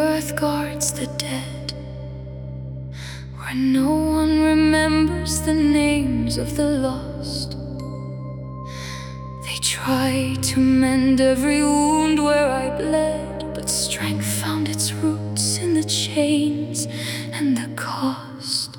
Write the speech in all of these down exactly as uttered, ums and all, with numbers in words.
earth guards the dead, where no one remembers the names of the lost. They try to mend every wound where I bled, but strength found its roots in the chains and the cost.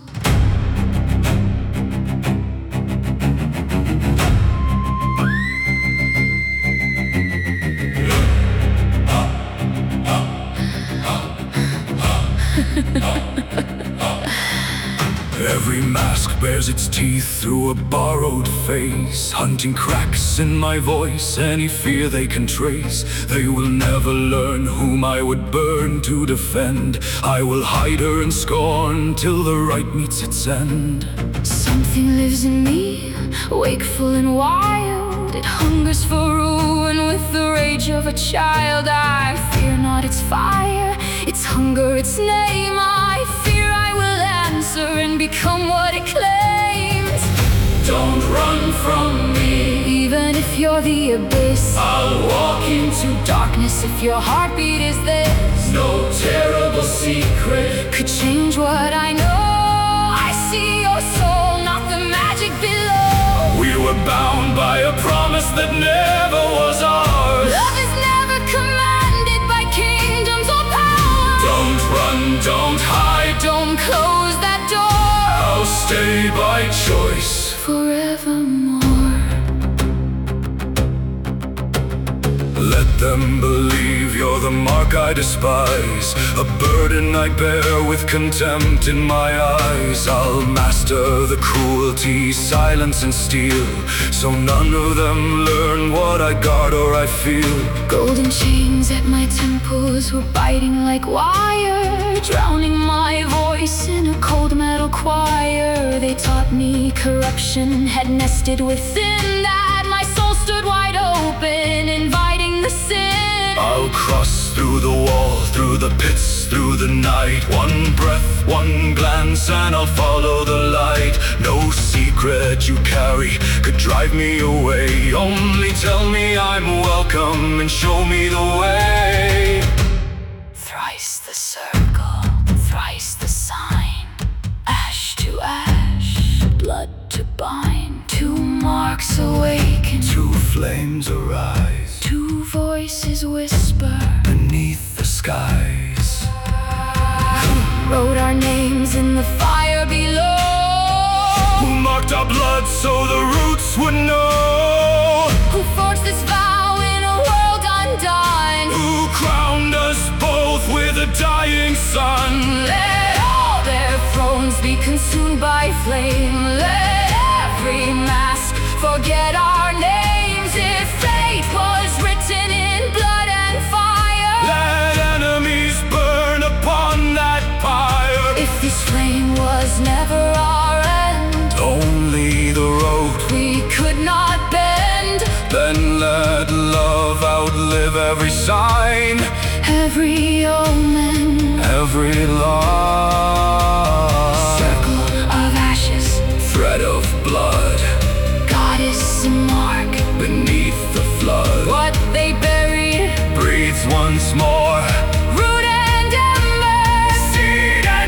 Every mask bears its teeth through a borrowed face, hunting cracks in my voice, any fear they can trace. They will never learn whom I would burn to defend. I will hide her in scorn till the right meets its end. Something lives in me, wakeful and wild. It hungers for ruin with the rage of a child. I fear not its fire, its hunger, its name. I fear I will answer and become what it claims. Don't run from me, even if you're the abyss. I'll walk into darkness if your heartbeat is this. No terrible secret could change what I know. I see your soul, not the magic below. We were bound by a promise that never was ours. Love is never commanded by kingdoms or power. Don't run, don't hide, don't close that door. I'll stay by choice forevermore. Let them believe you're the mark I despise, a burden I bear with contempt in my eyes. I'll master the cruelty, silence and steel, so none of them learn what I guard or I feel. Golden chains at my temples were biting like wire, drowning my voice in a cold metal choir. They taught me corruption had nested within, that my soul stood wide open, inviting the sin. I'll cross through the wall, through the pits, through the night. One breath, one glance, and I'll follow the light. No secret you carry could drive me away. Only tell me I'm welcome and show me the way. Thrice the circle, thrice the sign. Ash to ash, blood to bind. Two marks awaken, two flames arise, two voices whisper beneath the skies. Who wrote our names in the fire below? Who marked our blood so the roots would know? Who forged this vow in a world undone? Who crowned us both with a dying sun? Let all their thrones be consumed by flame. Let every mask forget our names. If fate was written in blood and fire, let enemies burn upon that pyre. if this flame was never our end, only the road we could not bend, then let love outlive every sign, every omen, every lie. Circle of ashes, Thread of blood, goddess and mark beneath the flood. what they buried, Breathes once more, root and ember, seed and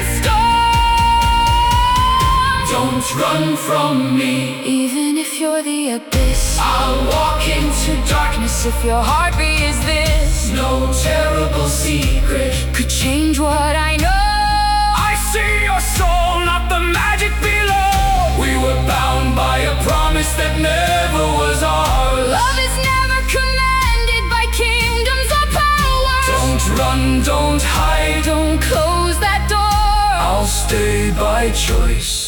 storm. don't run from me, even if you're the abyss. I'll walk into Darkness if your heartbeat is this. no terrible secret Could change what I know. I see your soul, not the magic below. We were bound by a promise that never was ours. Love is never commanded by kingdoms or power. Don't run, don't hide, Don't close that door. I'll stay by choice